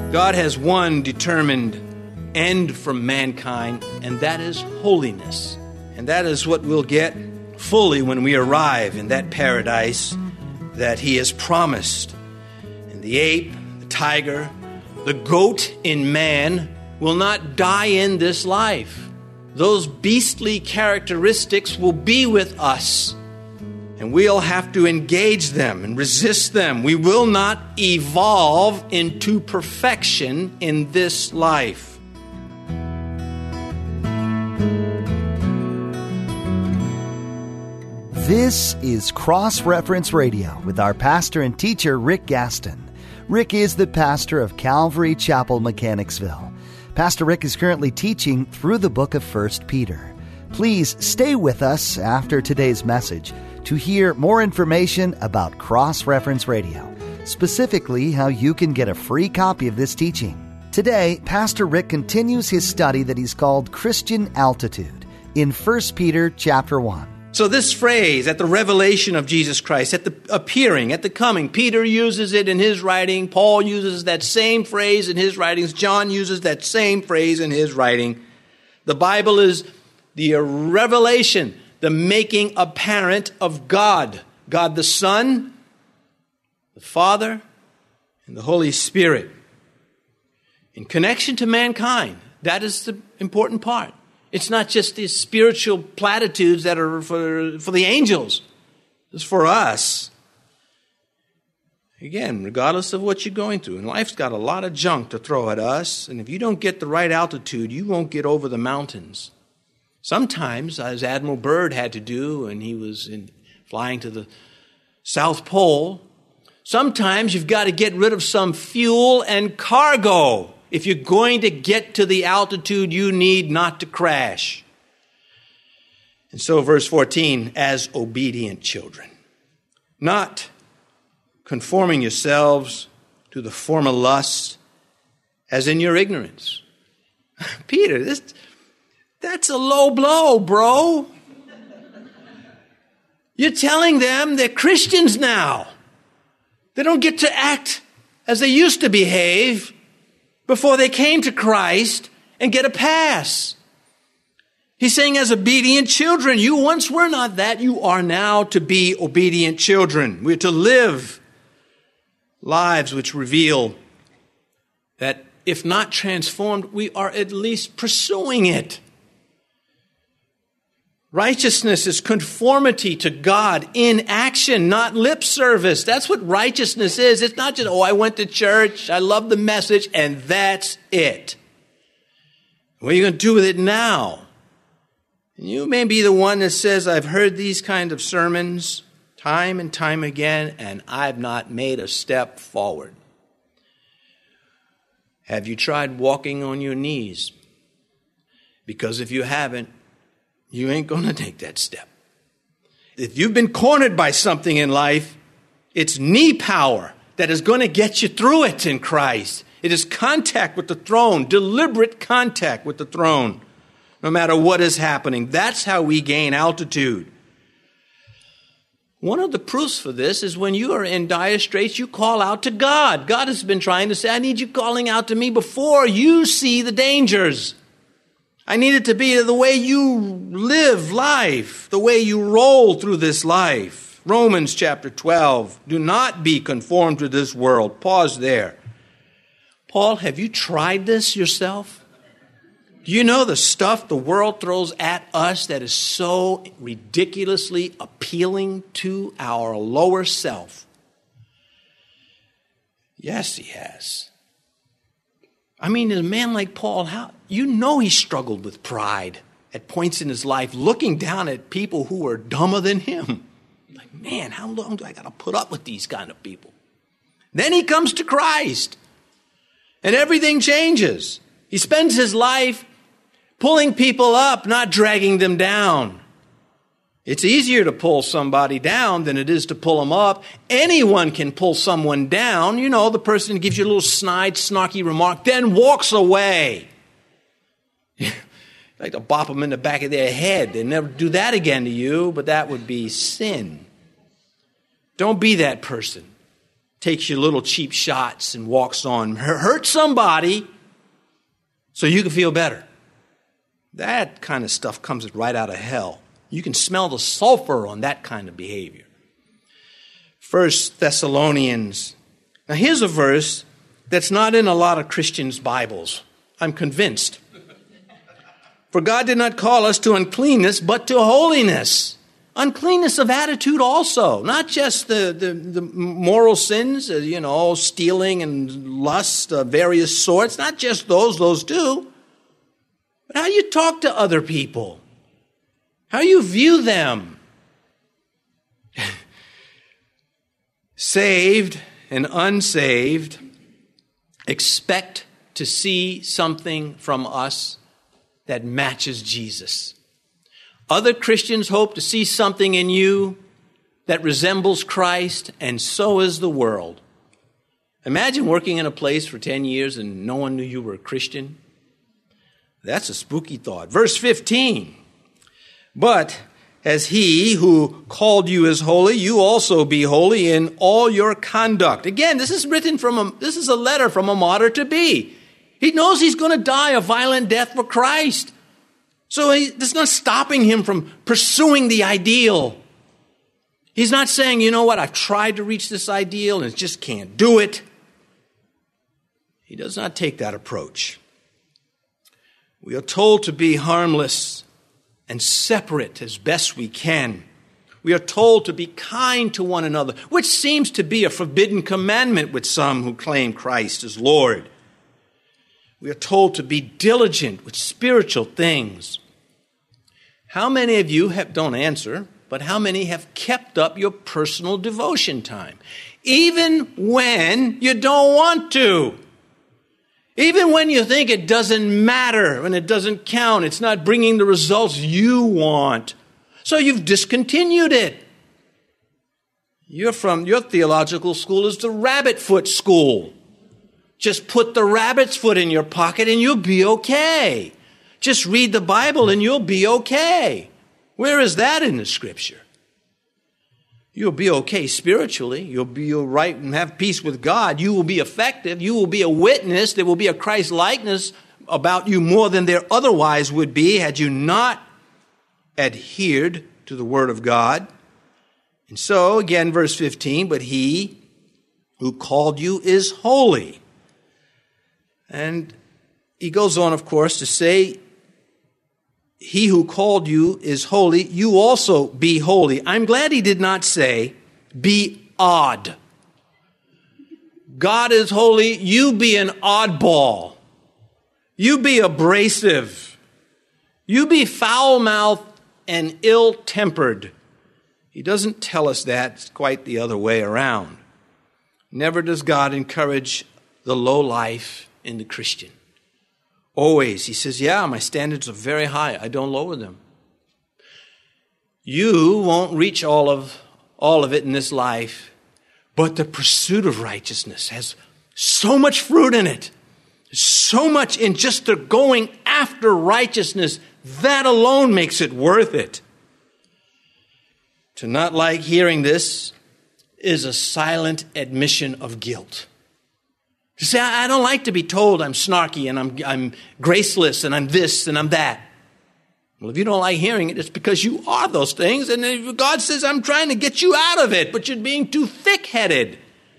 God has one determined end from mankind, and that is holiness. And that is what we'll get fully when we arrive in that paradise that He has promised. And the ape, the tiger, the goat in man will not die in this life. Those beastly characteristics will be with us, and we'll have to engage them and resist them. We will not evolve into perfection in this life. This is Cross Reference Radio with our pastor and teacher, Rick Gaston. Rick is the pastor of Calvary Chapel, Mechanicsville. Pastor Rick is currently teaching through the book of 1 Peter. Please stay with us after today's message to hear more information about Cross Reference Radio, specifically how you can get a free copy of this teaching. Today, Pastor Rick continues his study that he's called Christian Altitude in 1 Peter chapter 1. So this phrase, at the revelation of Jesus Christ, at the appearing, at the coming, Peter uses it in his writing. Paul uses that same phrase in his writings. John uses that same phrase in his writing. The Bible is the revelation, the making apparent of God. God the Son, the Father, and the Holy Spirit. In connection to mankind, that is the important part. It's not just these spiritual platitudes that are for the angels. It's for us. Again, regardless of what you're going through. And life's got a lot of junk to throw at us. And if you don't get the right altitude, you won't get over the mountains. Sometimes, as Admiral Byrd had to do when he was flying to the South Pole, sometimes you've got to get rid of some fuel and cargo if you're going to get to the altitude you need not to crash. And so verse 14, as obedient children, not conforming yourselves to the former lusts as in your ignorance. Peter, that's a low blow, bro. You're telling them they're Christians now. They don't get to act as they used to behave before they came to Christ and get a pass. He's saying, as obedient children, you once were not that. You are now to be obedient children. We're to live lives which reveal that if not transformed, we are at least pursuing it. Righteousness is conformity to God in action, not lip service. That's what righteousness is. It's not just, I went to church, I love the message, and that's it. What are you going to do with it now? And you may be the one that says, I've heard these kind of sermons time and time again, and I've not made a step forward. Have you tried walking on your knees? Because if you haven't, you ain't going to take that step. If you've been cornered by something in life, it's knee power that is going to get you through it in Christ. It is contact with the throne, deliberate contact with the throne, no matter what is happening. That's how we gain altitude. One of the proofs for this is when you are in dire straits, you call out to God. God has been trying to say, I need you calling out to me before you see the dangers. I need it to be the way you live life, the way you roll through this life. Romans chapter 12, do not be conformed to this world. Pause there. Paul, have you tried this yourself? Do you know the stuff the world throws at us that is so ridiculously appealing to our lower self? Yes, he has. I mean, a man like Paul, he struggled with pride at points in his life, looking down at people who were dumber than him. Like, man, how long do I got to put up with these kind of people? Then he comes to Christ, and everything changes. He spends his life pulling people up, not dragging them down. It's easier to pull somebody down than it is to pull them up. Anyone can pull someone down. You know, the person gives you a little snide, snarky remark, then walks away. Like to bop them in the back of their head. They'll never do that again to you, but that would be sin. Don't be that person. takes your little cheap shots and walks on, hurt somebody so you can feel better. That kind of stuff comes right out of hell. You can smell the sulfur on that kind of behavior. 1 Thessalonians. Now here's a verse that's not in a lot of Christians' Bibles. I'm convinced. For God did not call us to uncleanness, but to holiness. Uncleanness of attitude also, not just the moral sins, stealing and lust of various sorts, not just those do, but how you talk to other people, how you view them. Saved and unsaved expect to see something from us that matches Jesus. Other Christians hope to see something in you that resembles Christ, and so is the world. Imagine working in a place for 10 years and no one knew you were a Christian. That's a spooky thought. Verse 15. But as he who called you is holy, you also be holy in all your conduct. Again, this is a letter from a martyr to be. He knows he's going to die a violent death for Christ. So that's not stopping him from pursuing the ideal. He's not saying, you know what, I've tried to reach this ideal and just can't do it. He does not take that approach. We are told to be harmless and separate as best we can. We are told to be kind to one another, which seems to be a forbidden commandment with some who claim Christ as Lord. We are told to be diligent with spiritual things. How many of you don't answer, but how many have kept up your personal devotion time? Even when you don't want to. Even when you think it doesn't matter, when it doesn't count, it's not bringing the results you want. So you've discontinued it. Your theological school is the rabbit foot school. Just put the rabbit's foot in your pocket and you'll be okay. Just read the Bible and you'll be okay. Where is that in the Scripture? You'll be okay spiritually. You'll be all right and have peace with God. You will be effective. You will be a witness. There will be a Christ likeness about you more than there otherwise would be had you not adhered to the Word of God. And so, again, verse 15, but he who called you is holy. And he goes on, of course, to say, he who called you is holy, you also be holy. I'm glad he did not say, be odd. God is holy, you be an oddball. You be abrasive. You be foul-mouthed and ill-tempered. He doesn't tell us that. It's quite the other way around. Never does God encourage the low life in the Christian. Always, he says, yeah, my standards are very high. I don't lower them. You won't reach all of it in this life, but the pursuit of righteousness has so much fruit in it. So much in just the going after righteousness. That alone makes it worth it. To not like hearing this is a silent admission of guilt. To say, I don't like to be told I'm snarky and I'm graceless and I'm this and I'm that. Well, if you don't like hearing it, it's because you are those things. And if God says, I'm trying to get you out of it, but you're being too thick-headed.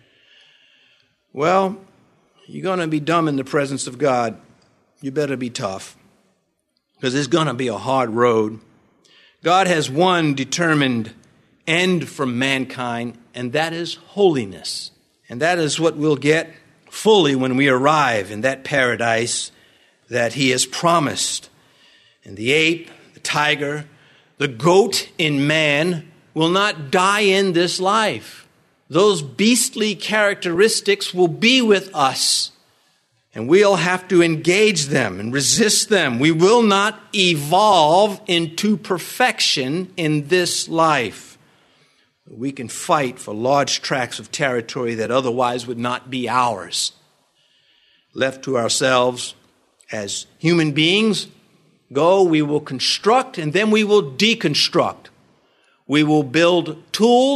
Well, you're going to be dumb in the presence of God. You better be tough, because it's going to be a hard road. God has one determined end from mankind, and that is holiness. And that is what we'll get fully when we arrive in that paradise that he has promised. And the ape, the tiger, the goat in man will not die in this life. Those beastly characteristics will be with us, and we'll have to engage them and resist them. We will not evolve into perfection in this life. We can fight for large tracts of territory that otherwise would not be ours. Left to ourselves as human beings, we will construct and then we will deconstruct. We will build tools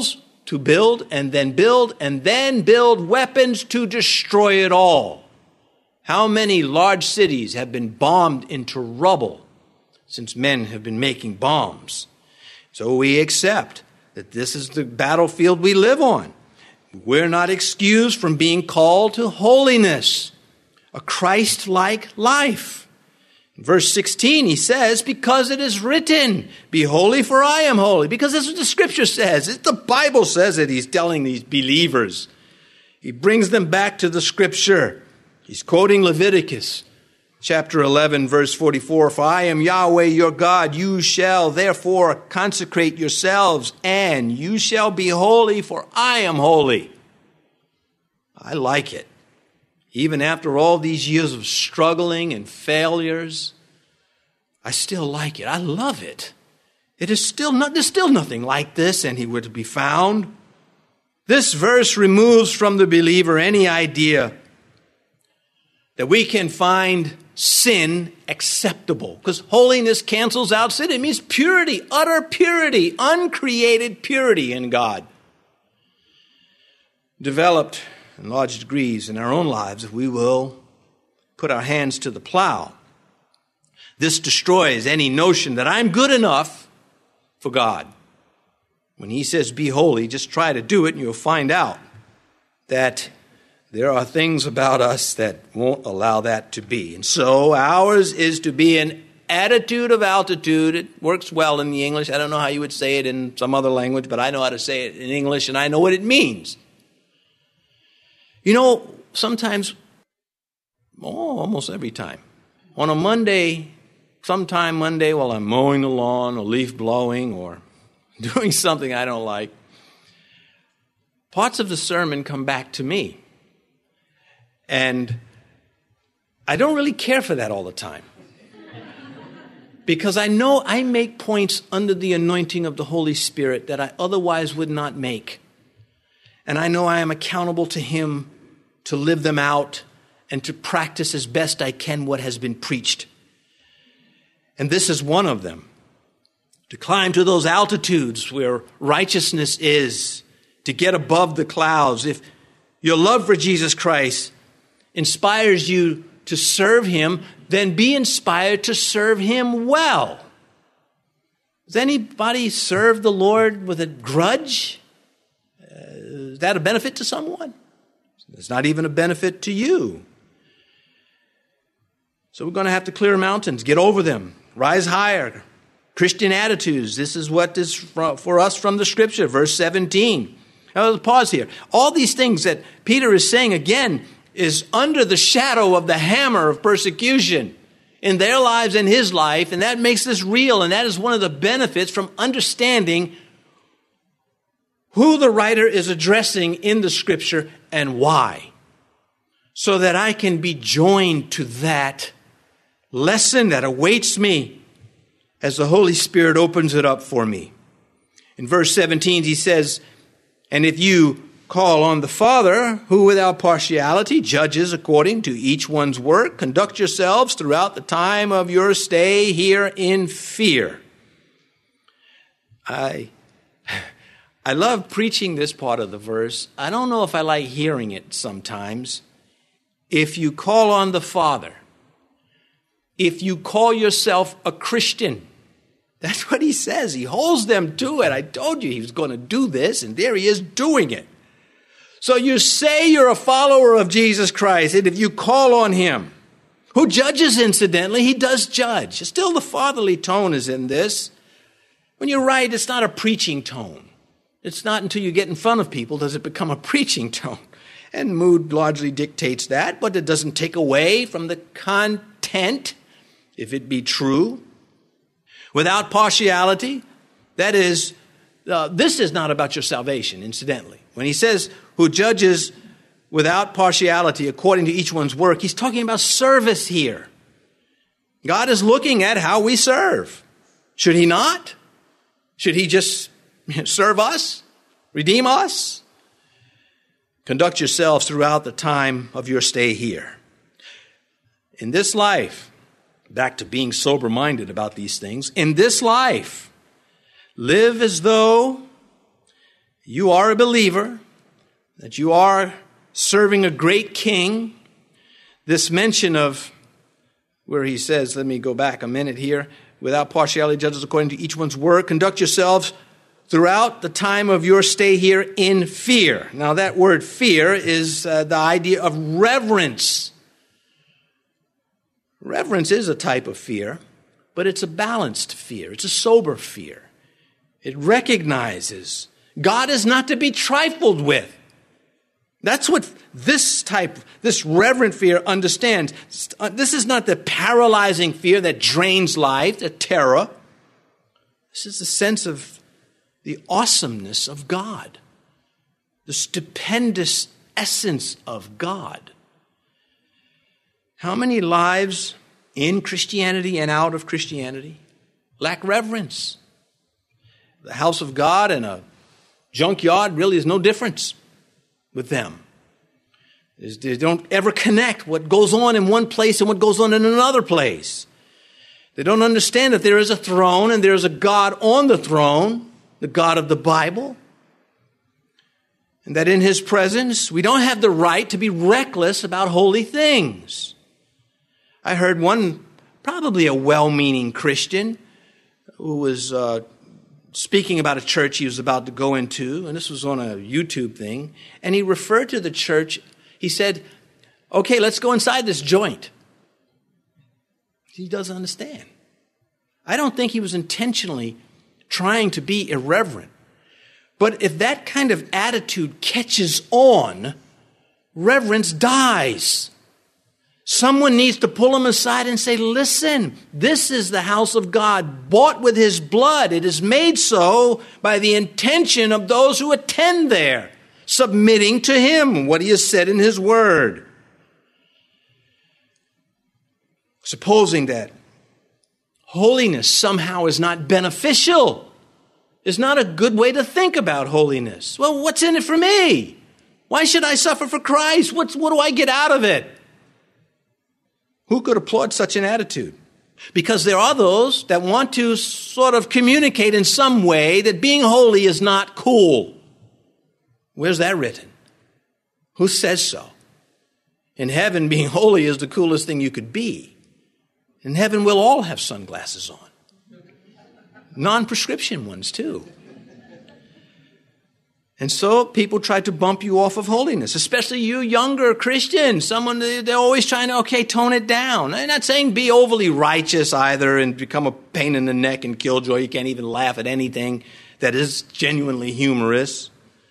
to build and then build and then build weapons to destroy it all. How many large cities have been bombed into rubble since men have been making bombs? So we accept that this is the battlefield we live on. We're not excused from being called to holiness, a Christ-like life. In verse 16, he says, because it is written, be holy for I am holy. Because that's what the scripture says. The Bible says it. He's telling these believers. He brings them back to the scripture. He's quoting Leviticus chapter 11, verse 44. For I am Yahweh your God. You shall therefore consecrate yourselves, and you shall be holy, for I am holy. I like it. Even after all these years of struggling and failures, I still like it. I love it. There's still nothing like this anywhere to be found. This verse removes from the believer any idea that we can find sin acceptable, because holiness cancels out sin. It means purity, utter purity, uncreated purity in God. Developed in large degrees in our own lives if we will put our hands to the plow. This destroys any notion that I'm good enough for God. When he says be holy, just try to do it and you'll find out that there are things about us that won't allow that to be. And so ours is to be an attitude of altitude. It works well in the English. I don't know how you would say it in some other language, but I know how to say it in English and I know what it means. You know, sometimes, almost every time, on a Monday, sometime Monday while I'm mowing the lawn or leaf blowing or doing something I don't like, parts of the sermon come back to me. And I don't really care for that all the time. Because I know I make points under the anointing of the Holy Spirit that I otherwise would not make. And I know I am accountable to him to live them out and to practice as best I can what has been preached. And this is one of them. To climb to those altitudes where righteousness is, to get above the clouds. If your love for Jesus Christ inspires you to serve him, then be inspired to serve him well. Does anybody serve the Lord with a grudge? Is that a benefit to someone? It's not even a benefit to you. So we're going to have to clear mountains, get over them, rise higher. Christian attitudes, this is what is for us from the scripture, verse 17. Now, let's pause here. All these things that Peter is saying, again, is under the shadow of the hammer of persecution in their lives and his life, and that makes this real, and that is one of the benefits from understanding who the writer is addressing in the scripture and why, so that I can be joined to that lesson that awaits me as the Holy Spirit opens it up for me. In verse 17, he says, and if you call on the Father, who without partiality judges according to each one's work, conduct yourselves throughout the time of your stay here in fear. I love preaching this part of the verse. I don't know if I like hearing it sometimes. If you call on the Father, if you call yourself a Christian, that's what he says. He holds them to it. I told you he was going to do this, and there he is doing it. So you say you're a follower of Jesus Christ, and if you call on him, who judges incidentally, he does judge. Still the fatherly tone is in this. When you write, it's not a preaching tone. It's not until you get in front of people does it become a preaching tone. And mood largely dictates that, but it doesn't take away from the content, if it be true. Without partiality, that is, this is not about your salvation, incidentally. When he says, who judges without partiality according to each one's work, he's talking about service here. God is looking at how we serve. Should he not? Should he just serve us? Redeem us? Conduct yourselves throughout the time of your stay here. In this life, back to being sober-minded about these things, in this life, live as though you are a believer, that you are serving a great king. This mention of where he says, let me go back a minute here, without partiality, judges according to each one's work, conduct yourselves throughout the time of your stay here in fear. Now that word fear is the idea of reverence. Reverence is a type of fear, but it's a balanced fear. It's a sober fear. It recognizes God is not to be trifled with. That's what this reverent fear understands. This is not the paralyzing fear that drains life, the terror. This is the sense of the awesomeness of God, the stupendous essence of God. How many lives in Christianity and out of Christianity lack reverence? The house of God and a junkyard really is no difference with them. They don't ever connect what goes on in one place and what goes on in another place. They don't understand that there is a throne and there is a God on the throne, the God of the Bible, and that in His presence we don't have the right to be reckless about holy things. I heard one, probably a well-meaning Christian, who was speaking about a church he was about to go into, and this was on a YouTube thing, and he referred to the church. He said, okay, let's go inside this joint. He doesn't understand. I don't think he was intentionally trying to be irreverent. But if that kind of attitude catches on, reverence dies. Someone needs to pull him aside and say, listen, this is the house of God, bought with His blood. It is made so by the intention of those who attend there, submitting to Him, what He has said in His word. Supposing that holiness somehow is not beneficial, is not a good way to think about holiness. Well, what's in it for me? Why should I suffer for Christ? What do I get out of it? Who could applaud such an attitude? Because there are those that want to sort of communicate in some way that being holy is not cool. Where's that written? Who says so? In heaven, being holy is the coolest thing you could be. In heaven, we'll all have sunglasses on. Non-prescription ones, too. And so people try to bump you off of holiness, especially you younger Christians. They're always trying to, tone it down. I'm not saying be overly righteous either and become a pain in the neck and killjoy. You can't even laugh at anything that is genuinely humorous.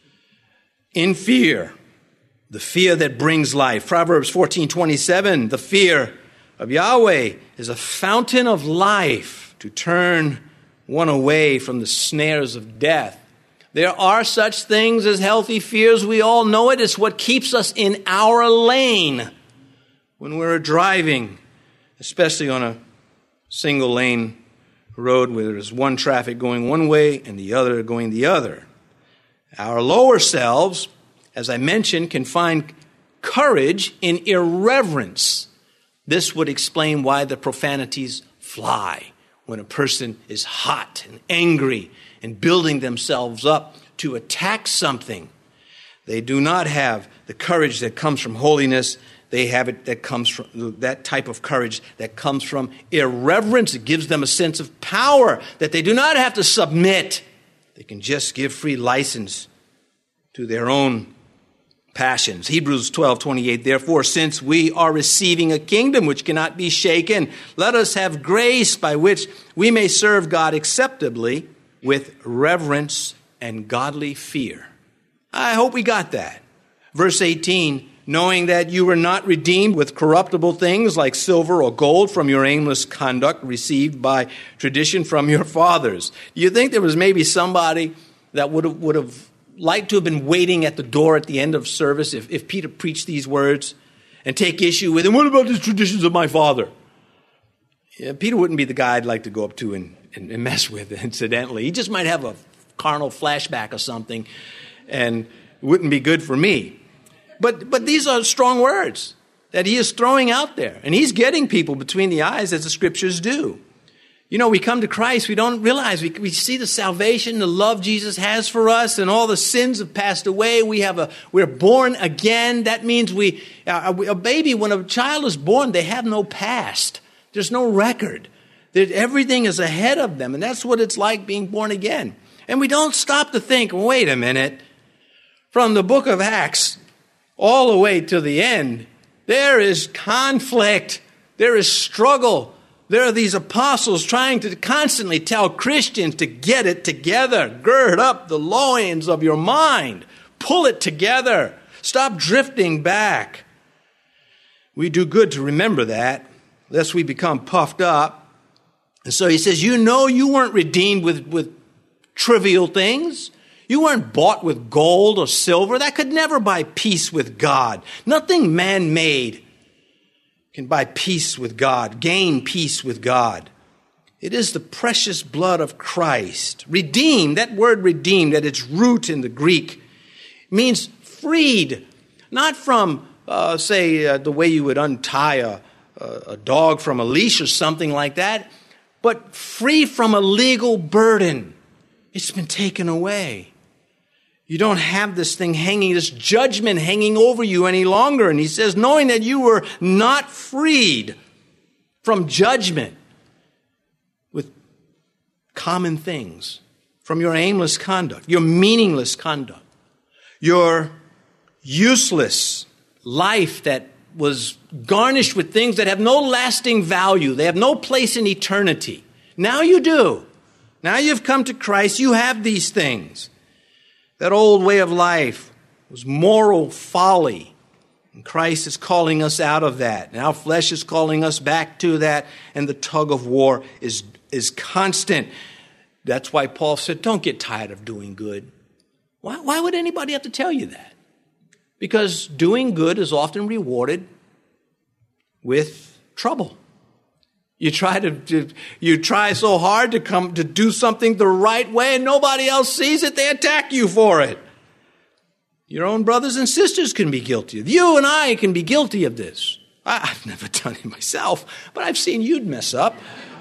In fear, the fear that brings life. Proverbs 14:27, the fear of Yahweh is a fountain of life to turn one away from the snares of death. There are such things as healthy fears. We all know it. It's what keeps us in our lane when we're driving, especially on a single lane road where there's one traffic going one way and the other going the other. Our lower selves, as I mentioned, can find courage in irreverence. This would explain why the profanities fly when a person is hot and angry and building themselves up to attack something. They do not have the courage that comes from holiness. They have it that comes from that type of courage that comes from irreverence. It gives them a sense of power that they do not have to submit. They can just give free license to their own passions. Hebrews 12:28, therefore, since we are receiving a kingdom which cannot be shaken, let us have grace by which we may serve God acceptably with reverence and godly fear. I hope we got that. Verse 18, knowing that you were not redeemed with corruptible things like silver or gold from your aimless conduct received by tradition from your fathers. Do you think there was maybe somebody that would have liked to have been waiting at the door at the end of service if Peter preached these words and take issue with him? What about the traditions of my father? Yeah, Peter wouldn't be the guy I'd like to go up to and mess with, incidentally. He just might have a carnal flashback or something and it wouldn't be good for me. But these are strong words that he is throwing out there. And he's getting people between the eyes as the scriptures do. You know, we come to Christ, we don't realize, we see the salvation, the love Jesus has for us, and all the sins have passed away. We're born again. That means a baby, when a child is born, they have no past. There's no record. Everything is ahead of them, and that's what it's like being born again. And we don't stop to think, wait a minute, from the book of Acts all the way to the end, there is conflict, there is struggle. There are these apostles trying to constantly tell Christians to get it together. Gird up the loins of your mind. Pull it together. Stop drifting back. We do good to remember that, lest we become puffed up. And so he says, you know you weren't redeemed with trivial things. You weren't bought with gold or silver. That could never buy peace with God. Nothing man-made can buy peace with God, gain peace with God. It is the precious blood of Christ. Redeemed, that word redeemed, at its root in the Greek, means freed. Not from, the way you would untie a dog from a leash or something like that, but free from a legal burden. It's been taken away. You don't have this thing hanging, this judgment hanging over you any longer. And he says, knowing that you were not freed from judgment with common things, from your aimless conduct, your meaningless conduct, your useless life that was garnished with things that have no lasting value. They have no place in eternity. Now you do. Now you've come to Christ. You have these things. That old way of life was moral folly. And Christ is calling us out of that. And our flesh is calling us back to that. And the tug of war is constant. That's why Paul said, don't get tired of doing good. Why would anybody have to tell you that? Because doing good is often rewarded with trouble. You try so hard to do something the right way and nobody else sees it, they attack you for it. Your own brothers and sisters can be guilty of it. You and I can be guilty of this. I've never done it myself, but I've seen you'd mess up.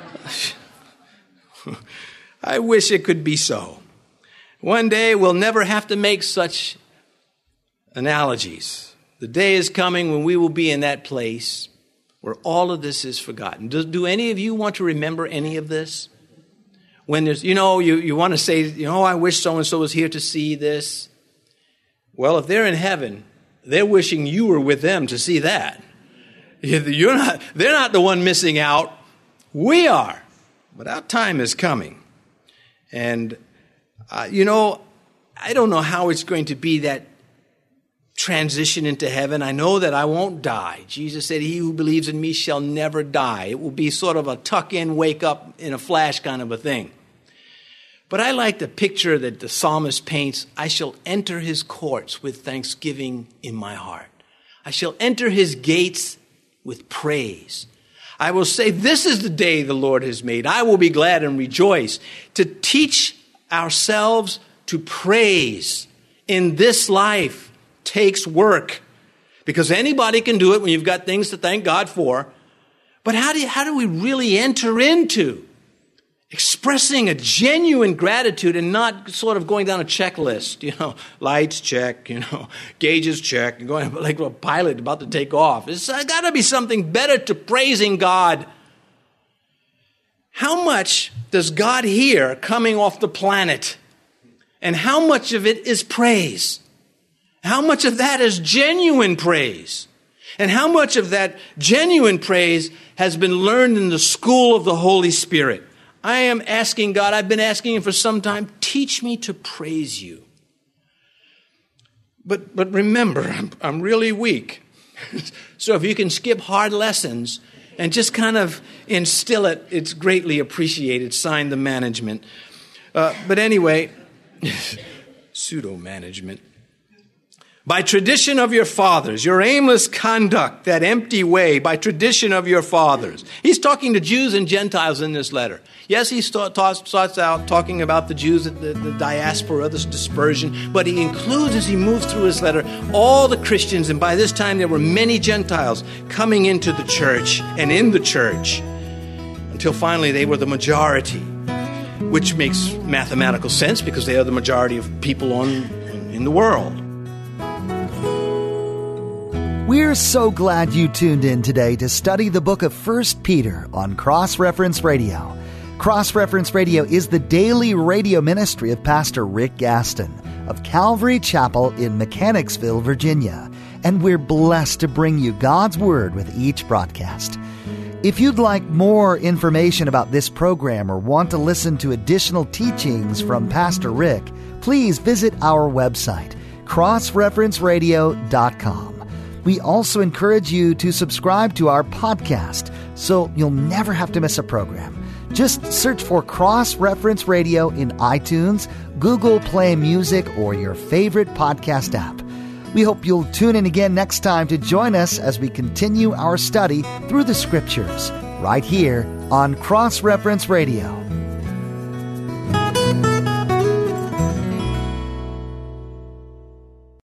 I wish it could be so. One day we'll never have to make such analogies. The day is coming when we will be in that place where all of this is forgotten. Do any of you want to remember any of this? When there's, you want to say, I wish so-and-so was here to see this. Well, if they're in heaven, they're wishing you were with them to see that. They're not the one missing out. We are. But our time is coming. And, I don't know how it's going to be that transition into heaven. I know that I won't die. Jesus said, he who believes in me shall never die. It will be sort of a tuck-in, wake-up in a flash kind of a thing. But I like the picture that the psalmist paints. I shall enter his courts with thanksgiving in my heart. I shall enter his gates with praise. I will say, this is the day the Lord has made. I will be glad and rejoice. To teach ourselves to praise in this life takes work, because anybody can do it when you've got things to thank God for. But how do we really enter into expressing a genuine gratitude and not sort of going down a checklist, lights check, gauges check, and going like a pilot about to take off? It's got to be something better to praising God. How much does God hear coming off the planet? And how much of it is praise? How much of that is genuine praise? And how much of that genuine praise has been learned in the school of the Holy Spirit? I am asking God, I've been asking him for some time, teach me to praise you. But remember, I'm really weak. So if you can skip hard lessons and just kind of instill it, it's greatly appreciated. Sign the management. But anyway, pseudo-management. By tradition of your fathers, your aimless conduct, that empty way, by tradition of your fathers. He's talking to Jews and Gentiles in this letter. Yes, he starts out talking about the Jews, the diaspora, this dispersion, but he includes, as he moves through his letter, all the Christians, and by this time there were many Gentiles coming into the church and in the church. until finally they were the majority, which makes mathematical sense because they are the majority of people in the world. We're so glad you tuned in today to study the book of 1 Peter on Cross Reference Radio. Cross Reference Radio is the daily radio ministry of Pastor Rick Gaston of Calvary Chapel in Mechanicsville, Virginia, and we're blessed to bring you God's Word with each broadcast. If you'd like more information about this program or want to listen to additional teachings from Pastor Rick, please visit our website, crossreferenceradio.com. We also encourage you to subscribe to our podcast so you'll never have to miss a program. Just search for Cross Reference Radio in iTunes, Google Play Music, or your favorite podcast app. We hope you'll tune in again next time to join us as we continue our study through the Scriptures, right here on Cross Reference Radio.